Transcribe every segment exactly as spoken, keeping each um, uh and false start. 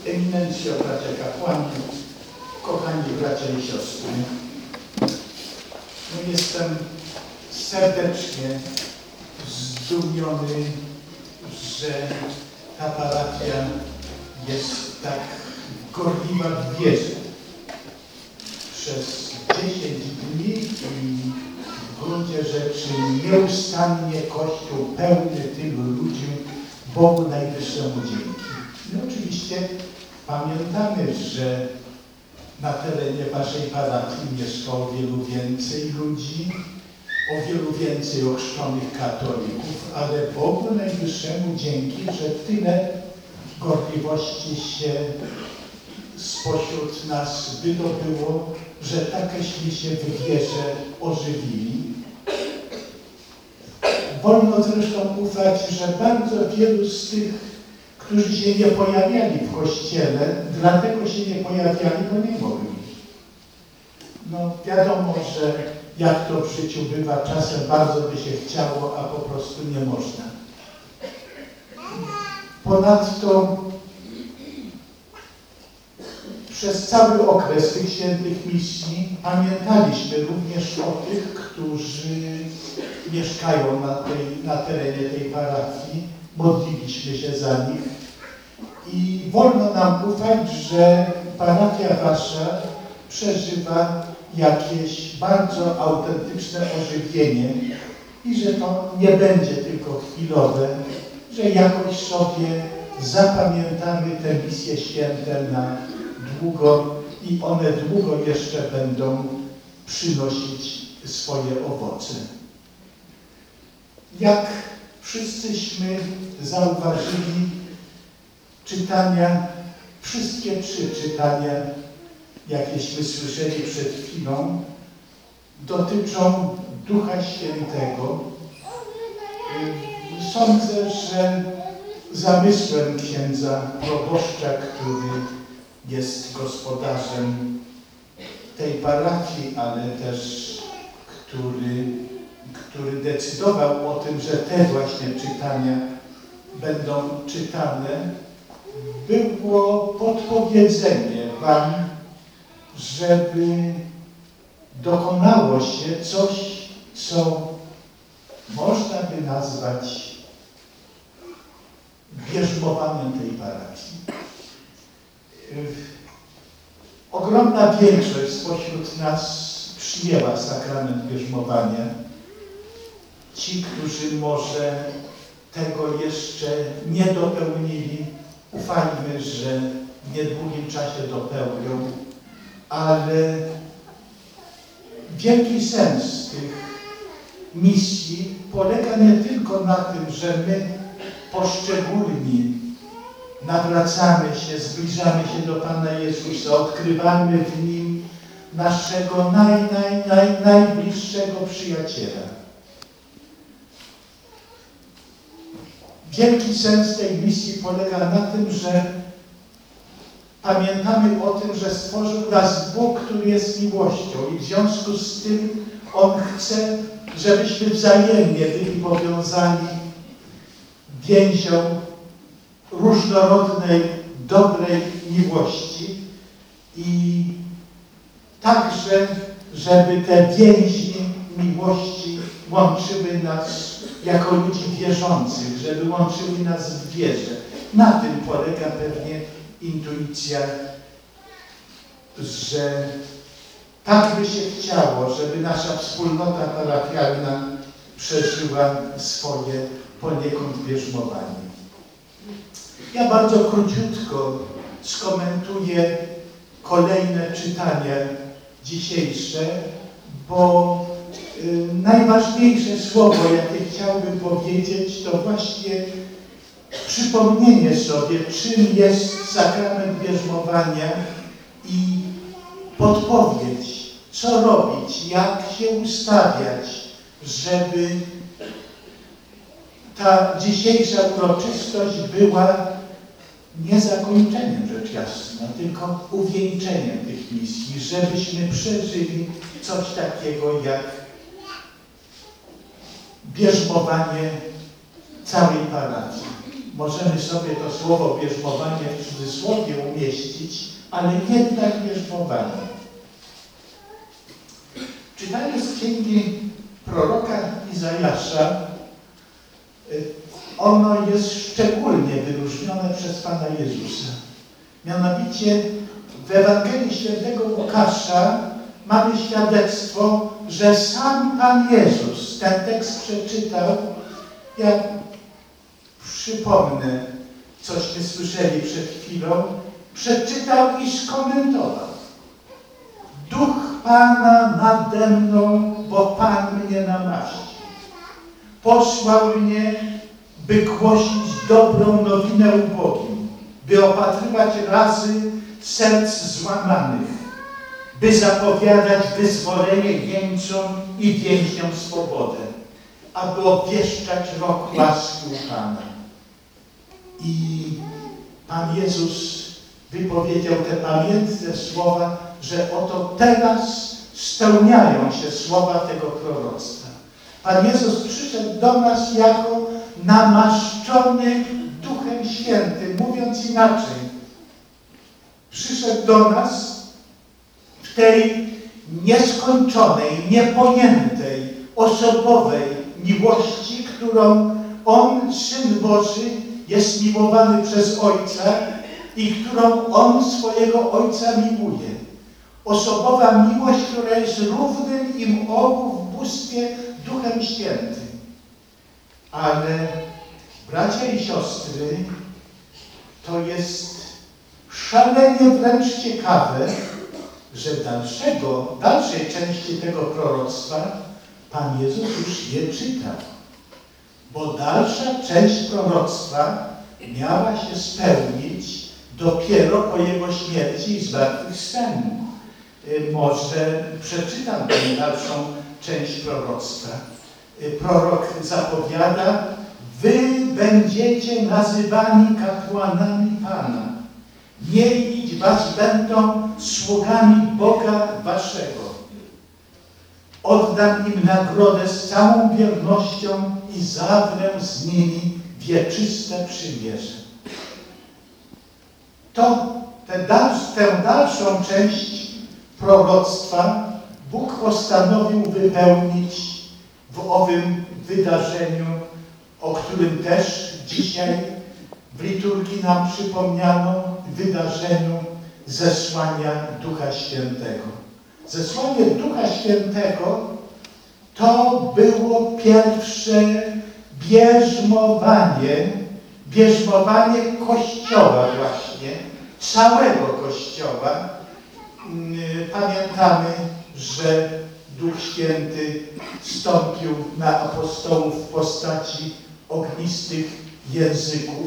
Eminencjo, bracia kapłani, kochani bracia i siostry. No, jestem serdecznie zdumiony, że ta parafia jest tak gorliwa w wierze. Przez dziesięć dni i w gruncie rzeczy nieustannie Kościół pełny tylu ludzi Bogu Najwyższemu dzięki. No oczywiście pamiętamy, że na terenie waszej parafii mieszka o wielu więcej ludzi, o wielu więcej ochrzczonych katolików, ale Bogu Najwyższemu dzięki, że tyle gorliwości się spośród nas wydobyło, że takeśmy się w wierze ożywili. Wolno zresztą ufać, że bardzo wielu z tych, którzy się nie pojawiali w Kościele, dlatego się nie pojawiali, bo nie mogli. No wiadomo, że jak to w życiu bywa, czasem bardzo by się chciało, a po prostu nie można. Ponadto przez cały okres tych świętych misji pamiętaliśmy również o tych, którzy mieszkają na, tej, na terenie tej parafii. Modliliśmy się za nich i wolno nam ufać, że parafia wasza przeżywa jakieś bardzo autentyczne ożywienie i że to nie będzie tylko chwilowe, że jakoś sobie zapamiętamy te misje święte na długo i one długo jeszcze będą przynosić swoje owoce. Jak wszyscyśmy zauważyli, czytania, wszystkie trzy czytania, jakieśmy słyszeli przed chwilą, dotyczą Ducha Świętego. Sądzę, że zamysłem księdza proboszcza, który jest gospodarzem tej parafii, ale też który, który decydował o tym, że te właśnie czytania będą czytane, było podpowiedzenie wam, żeby dokonało się coś, co można by nazwać bierzmowaniem tej parafii. Ogromna większość spośród nas przyjęła sakrament bierzmowania. Ci, którzy może tego jeszcze nie dopełnili, ufajmy, że w niedługim czasie dopełnią, ale wielki sens tych misji polega nie tylko na tym, że my poszczególni nawracamy się, zbliżamy się do Pana Jezusa, odkrywamy w Nim naszego naj, naj, naj, najbliższego przyjaciela. Wielki sens tej misji polega na tym, że pamiętamy o tym, że stworzył nas Bóg, który jest miłością i w związku z tym On chce, żebyśmy wzajemnie byli powiązani więzią różnorodnej, dobrej miłości i także, żeby te więzi miłości łączyły nas jako ludzi wierzących, żeby łączyły nas w wierze. Na tym polega pewnie intuicja, że tak by się chciało, żeby nasza wspólnota parafialna przeżyła swoje poniekąd bierzmowanie. Ja bardzo króciutko skomentuję kolejne czytania dzisiejsze, bo y, najważniejsze słowo, jakie chciałbym powiedzieć, to właśnie przypomnienie sobie, czym jest sakrament bierzmowania i podpowiedź, co robić, jak się ustawiać, żeby ta dzisiejsza uroczystość była nie zakończeniem, rzecz jasna, tylko uwieńczeniem tych misji, żebyśmy przeżyli coś takiego jak bierzmowanie całej parafii. możemy sobie to słowo bierzmowanie w cudzysłowie umieścić, ale jednak bierzmowanie. Czytanie z księgi proroka Izajasza, ono jest szczególnie wyróżnione przez Pana Jezusa. Mianowicie w Ewangelii Świętego Łukasza mamy świadectwo, że sam Pan Jezus ten tekst przeczytał. Ja przypomnę, cośmy słyszeli przed chwilą, przeczytał i skomentował. Duch Pana nade mną, bo Pan mnie namaścił. Posłał mnie, by głosić dobrą nowinę ubogim, by opatrywać razy serc złamanych, by zapowiadać wyzwolenie jeńcom i więźniom swobodę, aby obwieszczać rok łaski u Pana. I Pan Jezus wypowiedział te pamiętne słowa, że oto teraz spełniają się słowa tego proroctwa. Pan Jezus przyszedł do nas jako namaszczony Duchem Świętym, mówiąc inaczej. Przyszedł do nas w tej nieskończonej, niepojętej, osobowej miłości, którą On, Syn Boży, jest miłowany przez Ojca i którą On swojego Ojca miłuje. Osobowa miłość, która jest równym im obu w bóstwie Duchem Świętym. Ale bracia i siostry, to jest szalenie wręcz ciekawe, że dalszego, dalszej części tego proroctwa Pan Jezus już nie czytał. Bo dalsza część proroctwa miała się spełnić dopiero po Jego śmierci i zmartwychwstaniu. Może przeczytam tę dalszą część proroctwa. Prorok zapowiada: wy będziecie nazywani kapłanami Pana. Mienić was będą sługami Boga waszego. Oddam im nagrodę z całą wiernością i zawrę z nimi wieczyste przymierze. To tę, dal, tę dalszą część proroctwa Bóg postanowił wypełnić w owym wydarzeniu, o którym też dzisiaj w liturgii nam przypomniano, wydarzeniu zesłania Ducha Świętego. Zesłanie Ducha Świętego to było pierwsze bierzmowanie, bierzmowanie Kościoła właśnie, całego Kościoła. Pamiętamy, że Duch Święty stąpił na apostołów w postaci ognistych języków.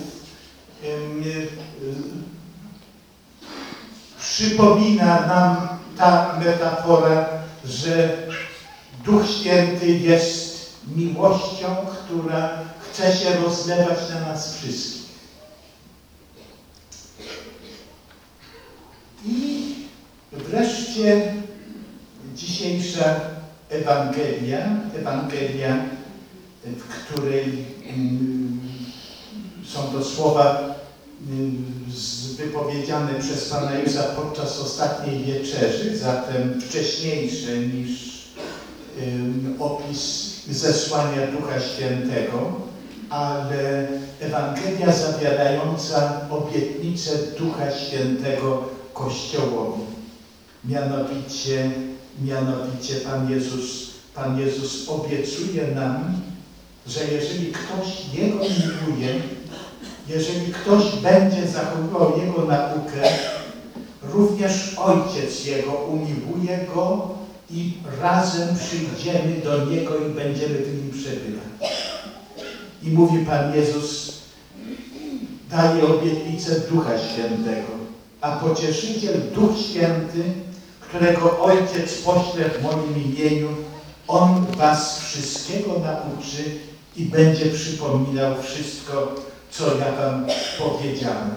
Przypomina nam ta metafora, że Duch Święty jest miłością, która chce się rozlewać na nas wszystkich. I wreszcie dzisiejsza Ewangelia, Ewangelia, w której mm, są to słowa mm, wypowiedziane przez Pana Jezusa podczas ostatniej wieczerzy, zatem wcześniejsze niż ym, opis zesłania Ducha Świętego, ale Ewangelia zawierająca obietnicę Ducha Świętego Kościołowi. Mianowicie, mianowicie Pan Jezus, Pan Jezus obiecuje nam, że jeżeli ktoś Jego miłuje, jeżeli ktoś będzie zachowywał Jego naukę, również Ojciec Jego umiłuje Go i razem przyjdziemy do Niego i będziemy w Nim przebywać. I mówi Pan Jezus, daje obietnicę Ducha Świętego, a Pocieszyciel, Duch Święty, którego Ojciec pośle w moim imieniu, On was wszystkiego nauczy i będzie przypominał wszystko, co ja wam powiedziałem.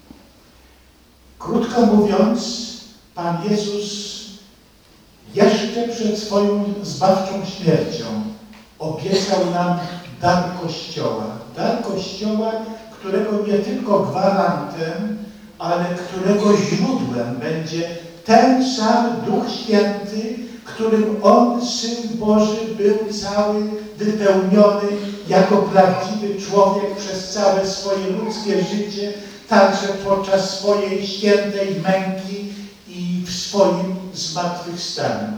Krótko mówiąc, Pan Jezus jeszcze przed swoją zbawczą śmiercią obiecał nam dar Kościoła. Dar Kościoła, którego nie tylko gwarantem, ale którego źródłem będzie ten sam Duch Święty, którym On, Syn Boży, był cały wypełniony jako prawdziwy człowiek przez całe swoje ludzkie życie, także podczas swojej świętej męki i w swoim zmartwychwstaniu.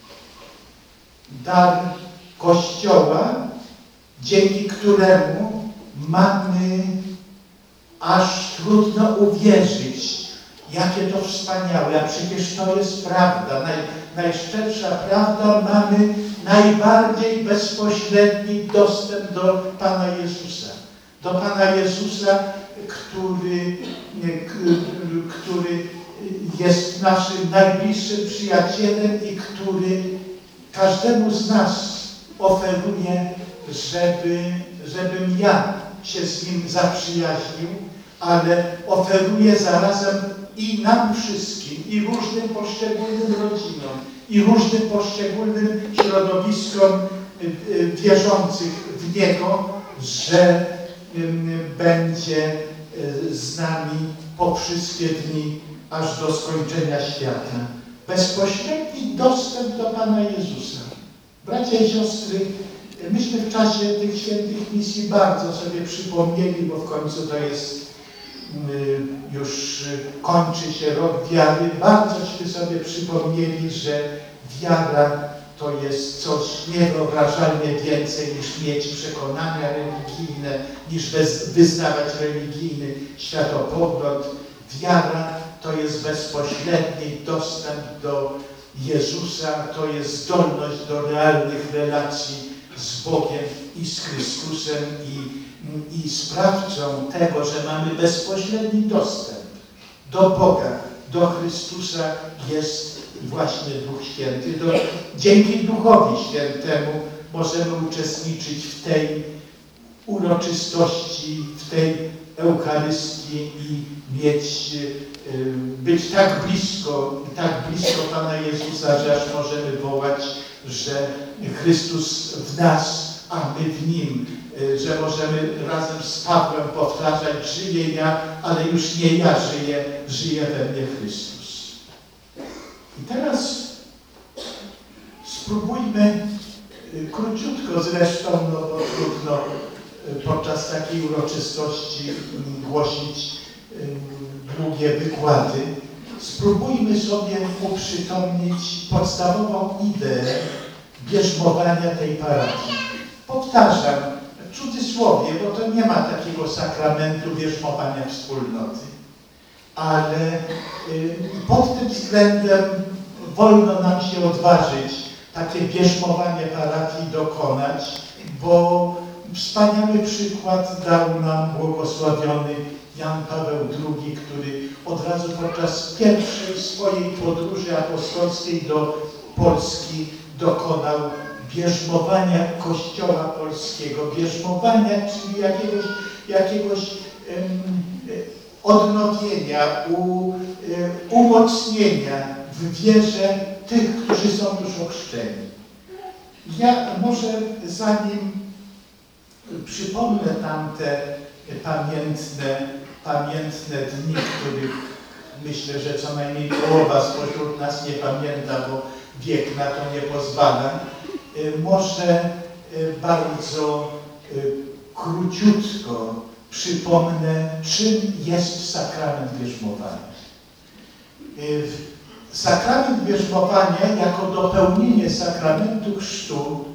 Dar Kościoła, dzięki któremu mamy aż trudno uwierzyć, jakie to wspaniałe, a przecież to jest prawda, naj, najszczersza prawda, mamy najbardziej bezpośredni dostęp do Pana Jezusa. Do Pana Jezusa, który, który jest naszym najbliższym przyjacielem i który każdemu z nas oferuje, żeby, żebym ja się z Nim zaprzyjaźnił, ale oferuje zarazem i nam wszystkim, i różnym poszczególnym rodzinom, i różnym poszczególnym środowiskom wierzących w Niego, że będzie z nami po wszystkie dni, aż do skończenia świata. Bezpośredni dostęp do Pana Jezusa. Bracia i siostry, myśmy w czasie tych świętych misji bardzo sobie przypomnieli, bo w końcu to jest, już kończy się rok wiary, bazzośmy sobie przypomnieli, że wiara to jest coś niewyobrażalnie więcej niż mieć przekonania religijne, niż wyznawać religijny światopogląd. Wiara to jest bezpośredni dostęp do Jezusa, to jest zdolność do realnych relacji z Bogiem i z Chrystusem i, i sprawcą tego, że mamy bezpośredni dostęp do Boga, do Chrystusa jest właśnie Duch Święty. Do, dzięki Duchowi Świętemu możemy uczestniczyć w tej uroczystości, w tej Eucharystii i mieć, być tak blisko, tak blisko Pana Jezusa, że aż możemy wołać, że Chrystus w nas, a my w Nim, że możemy razem z Pawłem powtarzać, żyję ja, ale już nie ja żyję, żyje we mnie Chrystus. I teraz spróbujmy króciutko zresztą, no bo trudno podczas takiej uroczystości głosić długie wykłady. Spróbujmy sobie uprzytomnić podstawową ideę bierzmowania tej parafii. Powtarzam, w cudzysłowie, bo to nie ma takiego sakramentu bierzmowania wspólnoty. Ale pod tym względem wolno nam się odważyć takie bierzmowanie parafii dokonać, bo wspaniały przykład dał nam błogosławiony Jan Paweł drugi, który od razu podczas pierwszej swojej podróży apostolskiej do Polski dokonał bierzmowania Kościoła polskiego. Bierzmowania, czyli jakiegoś, jakiegoś um, odnowienia, u, um, umocnienia w wierze tych, którzy są już ochrzczeni. Ja może zanim przypomnę tamte pamiętne, pamiętne dni, których myślę, że co najmniej połowa spośród nas nie pamięta, bo wiek na to nie pozwala. Może bardzo króciutko przypomnę, czym jest sakrament bierzmowania. Sakrament bierzmowania jako dopełnienie sakramentu chrztu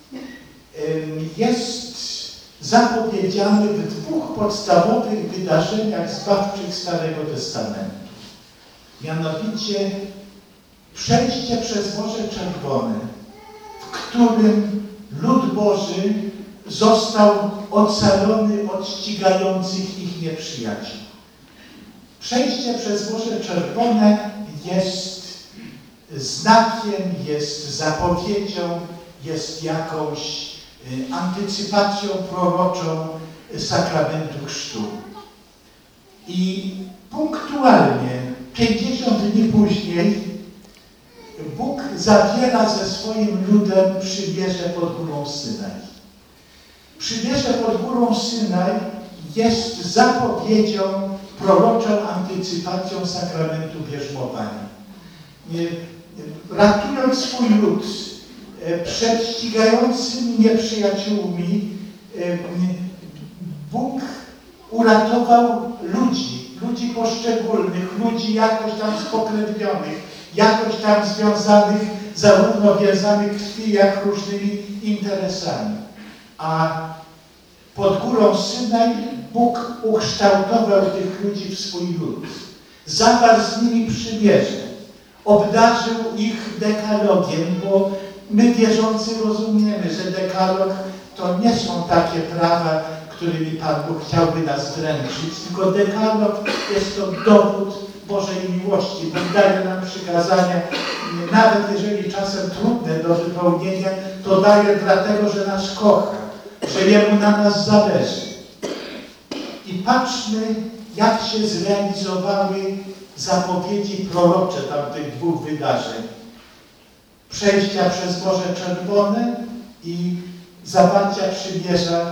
jest zapowiedziany w dwóch podstawowych wydarzeniach zbawczych Starego Testamentu. Mianowicie przejście przez Morze Czerwone, w którym lud Boży został ocalony od ścigających ich nieprzyjaciół. Przejście przez Morze Czerwone jest znakiem, jest zapowiedzią, jest jakąś antycypacją proroczą sakramentu chrztu. I punktualnie, pięćdziesiąt dni później, Bóg zawiera ze swoim ludem przymierze pod górą Synaj. Przymierze pod górą Synaj jest zapowiedzią, proroczą antycypacją sakramentu bierzmowania. Ratując swój lud przed ścigającymi nieprzyjaciółmi, Bóg uratował ludzi, ludzi poszczególnych, ludzi jakoś tam spokrewnionych, jakoś tam związanych zarówno więzami krwi, jak różnymi interesami. A pod górą Synaj Bóg ukształtował tych ludzi w swój lud. Zawarł z nimi przymierze. Obdarzył ich dekalogiem, bo my wierzący rozumiemy, że dekalog to nie są takie prawa, którymi Pan Bóg chciałby nas dręczyć, tylko dekalog jest to dowód Bożej miłości. Bóg daje nam przykazania, nawet jeżeli czasem trudne do wypełnienia, to daje dlatego, że nas kocha, że Jemu na nas zależy. I patrzmy, jak się zrealizowały zapowiedzi prorocze tamtych dwóch wydarzeń. Przejścia przez Morze Czerwone i zawarcia przymierza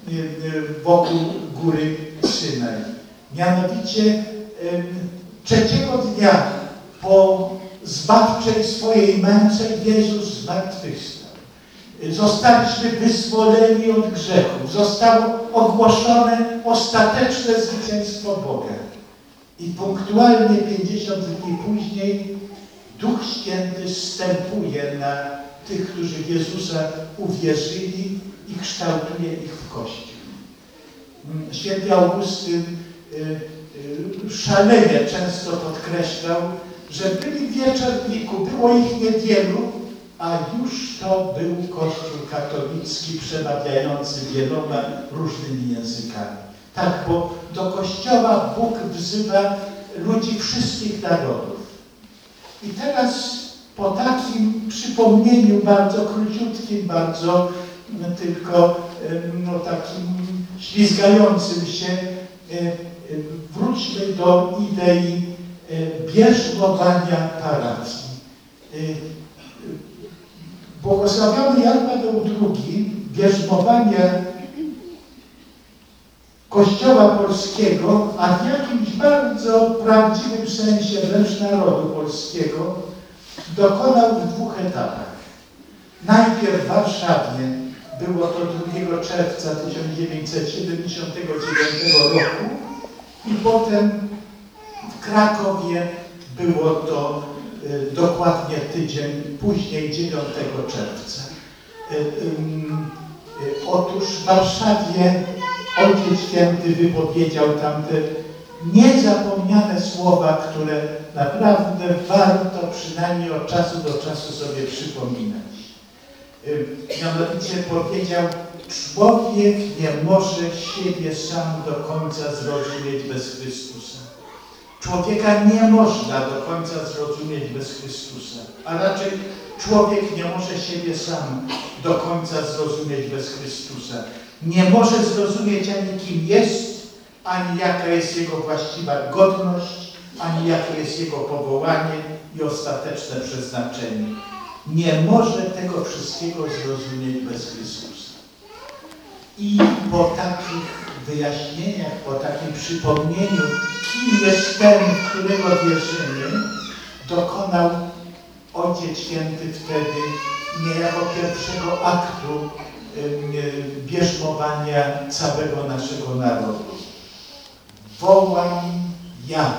wokół góry Synaj. Mianowicie trzeciego dnia po zbawczej swojej męce Jezus zmartwychwstał. Zostaliśmy wyzwoleni od grzechu. Zostało ogłoszone ostateczne zwycięstwo Boga. I punktualnie pięćdziesiąt dni później Duch Święty zstępuje na tych, którzy w Jezusa uwierzyli i kształtuje ich w Kościół. Święty Augustyn szalenie często podkreślał, że byli w wieczorniku, było ich niewielu, a już to był Kościół katolicki przemawiający wieloma różnymi językami. Tak, bo do Kościoła Bóg wzywa ludzi wszystkich narodów. I teraz po takim przypomnieniu bardzo króciutkim, bardzo tylko no, takim ślizgającym się, wróćmy do idei bierzmowania parafii. Błogosławiony Jan Paweł drugi bierzmowanie Kościoła polskiego, a w jakimś bardzo prawdziwym sensie wręcz narodu polskiego, dokonał w dwóch etapach. Najpierw w Warszawie, było to drugiego czerwca tysiąc dziewięćset siedemdziesiątego dziewiątego roku, i potem w Krakowie było to y, dokładnie tydzień później, dziewiątego czerwca. Y, y, y, otóż w Warszawie Ojciec Święty wypowiedział tamte niezapomniane słowa, które naprawdę warto przynajmniej od czasu do czasu sobie przypominać. Mianowicie powiedział: człowiek nie może siebie sam do końca zrozumieć bez Chrystusa. Człowieka nie można do końca zrozumieć bez Chrystusa, a raczej człowiek nie może siebie sam do końca zrozumieć bez Chrystusa. Nie może zrozumieć ani kim jest, ani jaka jest jego właściwa godność, ani jakie jest jego powołanie i ostateczne przeznaczenie. Nie może tego wszystkiego zrozumieć bez Chrystusa. I po takich wyjaśnieniach, po takim przypomnieniu, kim jest ten, w którego wierzymy, dokonał Ojciec Święty wtedy niejako pierwszego aktu bierzmowania całego naszego narodu. Wołam ja,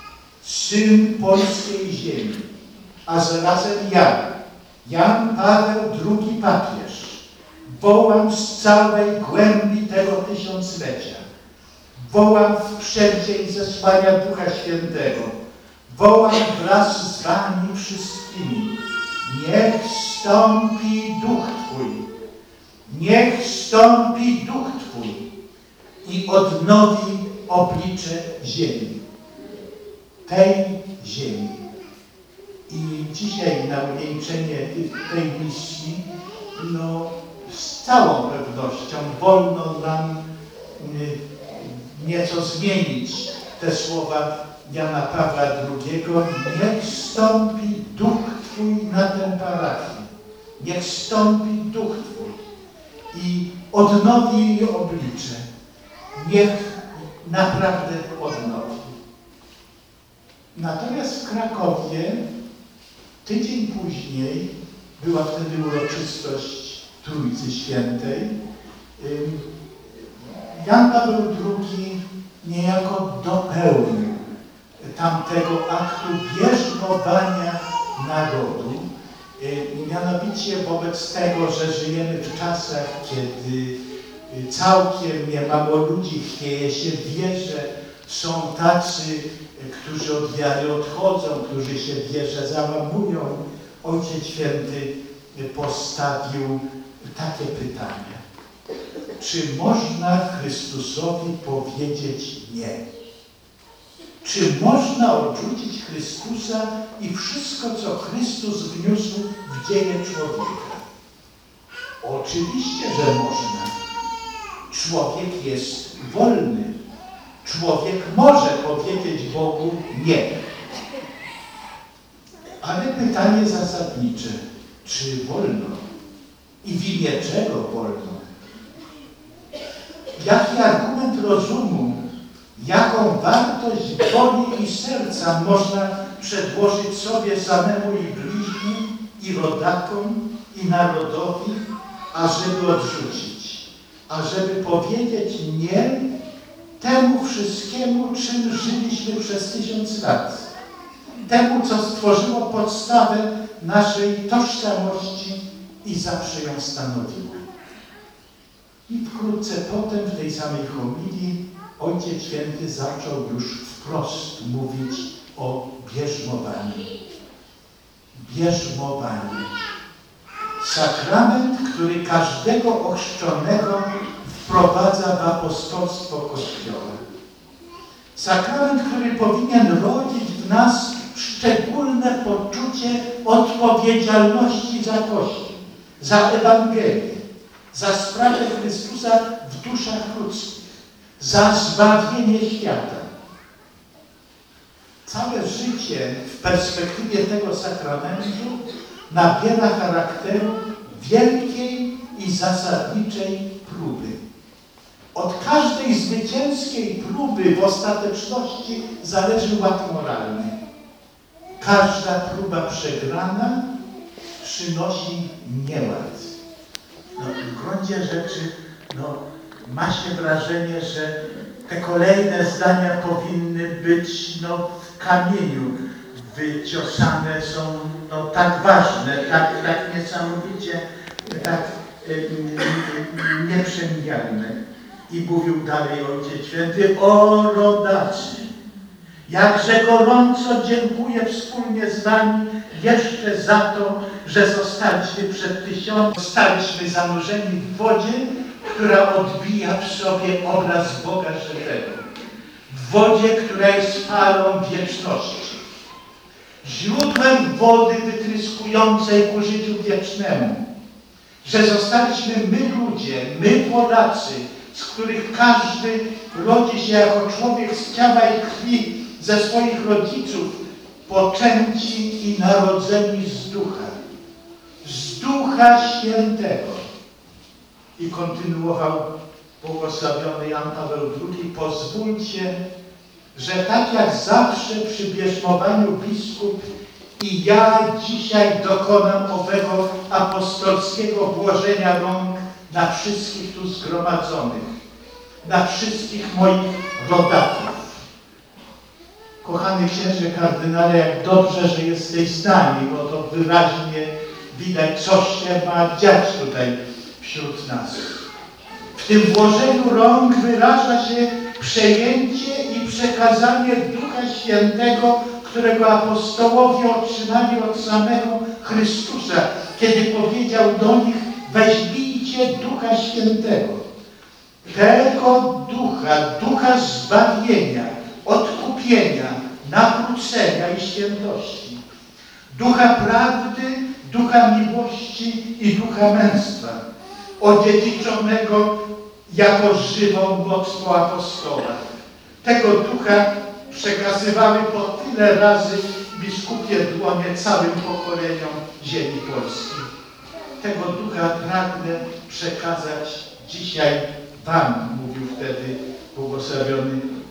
Syn polskiej ziemi, a zarazem ja, Jan Paweł drugi papież, wołam z całej głębi tego tysiąclecia. Wołam w przeddzień zesłania Ducha Świętego. Wołam wraz z wami wszystkimi. Niech stąpi Duch Twój. Niech stąpi Duch Twój i odnowi oblicze ziemi. Tej ziemi. I dzisiaj na uwieńczenie tej misji, no z całą pewnością wolno nam nieco zmienić te słowa Jana Pawła drugiego. Niech stąpi Duch Twój na tę parafię. Niech stąpi Duch Twój i odnowi jej oblicze. Niech naprawdę odnowi. Natomiast w Krakowie tydzień później była wtedy uroczystość Trójcy Świętej. Jan Paweł drugi niejako dopełnił tamtego aktu bierzmowania narodu. Mianowicie wobec tego, że żyjemy w czasach, kiedy całkiem niemało ludzi chwieje się w wierze, są tacy, którzy od wiary odchodzą, którzy się w wierze załamują. Ojciec Święty postawił takie pytanie. Czy można Chrystusowi powiedzieć nie? Czy można odrzucić Chrystusa i wszystko, co Chrystus wniósł w dzieje człowieka? Oczywiście, że można. Człowiek jest wolny. Człowiek może powiedzieć Bogu nie. Ale pytanie zasadnicze, czy wolno? I w imię czego wolno? Jaki argument rozumu, jaką wartość woli i serca można przedłożyć sobie samemu i bliźnim, i rodakom, i narodowi, ażeby odrzucić, ażeby powiedzieć nie temu wszystkiemu, czym żyliśmy przez tysiąc lat, temu, co stworzyło podstawę naszej tożsamości i zawsze ją stanowiło. I wkrótce potem w tej samej homilii Ojciec Święty zaczął już wprost mówić o bierzmowaniu. Bierzmowanie. Sakrament, który każdego ochrzczonego wprowadza w apostolstwo Kościoła. Sakrament, który powinien rodzić w nas szczególne poczucie odpowiedzialności za Kościół, za Ewangelię, za sprawę Chrystusa w duszach ludzkich, za zbawienie świata. Całe życie w perspektywie tego sakramentu nabiera charakteru wielkiej i zasadniczej próby. Od każdej zwycięskiej próby w ostateczności zależy ład moralny. Każda próba przegrana przynosi nieład. No, w gruncie rzeczy no, ma się wrażenie, że te kolejne zdania powinny być no, w kamieniu wyciosane, są no, tak ważne, tak, tak niesamowicie, tak y, y, nieprzemijalne. I mówił dalej Ojciec Święty: o rodacy, jakże gorąco dziękuję wspólnie z wami jeszcze za to, że zostaliśmy przed tysiącem, zostaliśmy zanurzeni w wodzie, która odbija w sobie obraz Boga żywego. W wodzie, która jest falą wieczności. Źródłem wody wytryskującej ku życiu wiecznemu. Że zostaliśmy my ludzie, my Polacy, z których każdy rodzi się jako człowiek z ciała i krwi, ze swoich rodziców, poczęci i narodzeni z Ducha. Z Ducha Świętego. I kontynuował błogosławiony Jan Paweł drugi: pozwólcie, że tak jak zawsze przy bierzmowaniu biskup i ja dzisiaj dokonam owego apostolskiego włożenia rąk na wszystkich tu zgromadzonych, na wszystkich moich rodaków. Kochany księże kardynale, jak dobrze, że jesteś z nami, bo to wyraźnie widać, co się ma dziać tutaj wśród nas. W tym włożeniu rąk wyraża się przejęcie i przekazanie Ducha Świętego, którego apostołowie otrzymali od samego Chrystusa, kiedy powiedział do nich: weźmijcie Ducha Świętego. Tego Ducha, Ducha zbawienia, odkupienia, nawrócenia i świętości. Ducha prawdy, Ducha miłości i Ducha męstwa, odziedziczonego jako żywą moc po apostołach. Tego Ducha przekazywały po tyle razy biskupie dłonie całym pokoleniom ziemi polskiej. Tego Ducha pragnę przekazać dzisiaj wam, mówił wtedy błogosławiony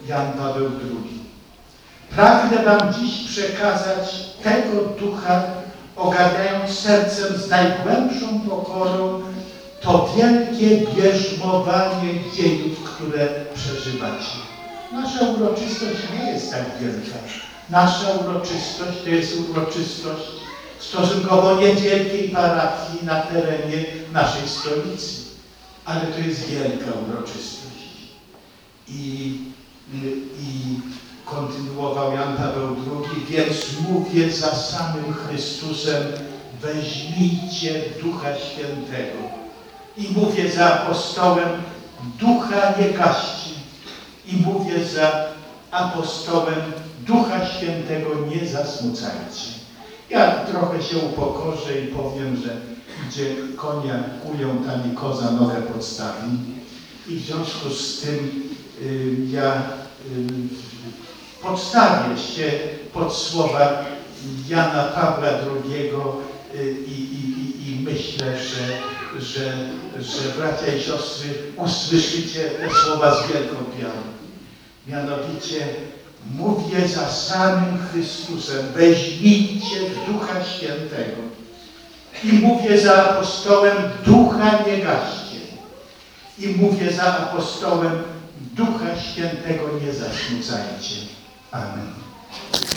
Jan Paweł drugi. Pragnę wam dziś przekazać tego ducha, ogarniając sercem z najgłębszą pokorą to wielkie bierzmowanie dziejów, które przeżywacie. Nasza uroczystość nie jest tak wielka. Nasza uroczystość to jest uroczystość stosunkowo niewielkiej parafii na terenie naszej stolicy. Ale to jest wielka uroczystość. I, i kontynuował Jan Paweł drugi, więc mówię za samym Chrystusem, weźmijcie Ducha Świętego. I mówię za apostołem, Ducha nie gaście. I mówię za apostołem, Ducha Świętego nie zasmucajcie. Ja trochę się upokorzę i powiem, że gdzie konia kują, tam i koza nogę podstawi. I w związku z tym y, ja y, podstawię się pod słowa Jana Pawła drugiego y, i, i, i myślę, że, że, że bracia i siostry usłyszycie te słowa z wielką wiarą. Mianowicie mówię za samym Chrystusem, weźmijcie Ducha Świętego. I mówię za apostołem, Ducha nie gaście. I mówię za apostołem, Ducha Świętego nie zasmucajcie. Amen.